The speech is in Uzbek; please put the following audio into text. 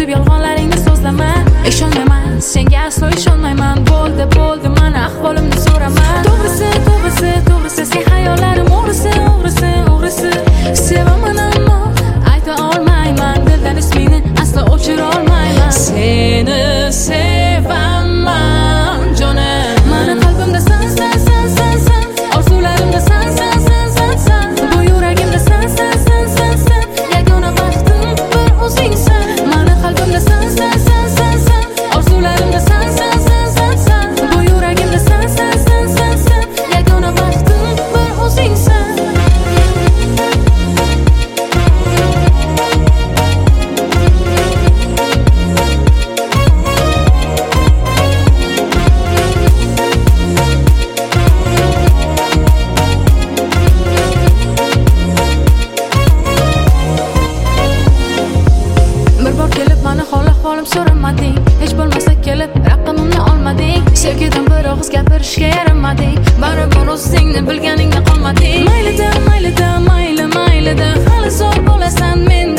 deb yolg'onlaringni so'zlama. Ishonmayman, senga aslo ishonmayman. Bo'ldi, mana ahvolimni so'raman. To'g'risi, sen hayollarim o'g'risi. Sevaman ammo ayta olmayman. Dildan ismingni aslo o'chira olmayman. Seni sevaman jonim. Mani qalbimda san. Orzularimda san. Bu yuragimda san. Yagona baxtim bir o'zingsan. Mani qalbimda san. Orzularimda san. Bu yuragimda san. Yagona baxtim bir o'zingsan. Bir bor kelib mani hol-ahvolim so'ramading. Hech bo'lmasa kelib raqamimni olmading. Sevgidan bir og'iz gapirishga yaramading. Baribir o'zingni bilganingda qolmading. Maylida, hali zo'r bo'lasan men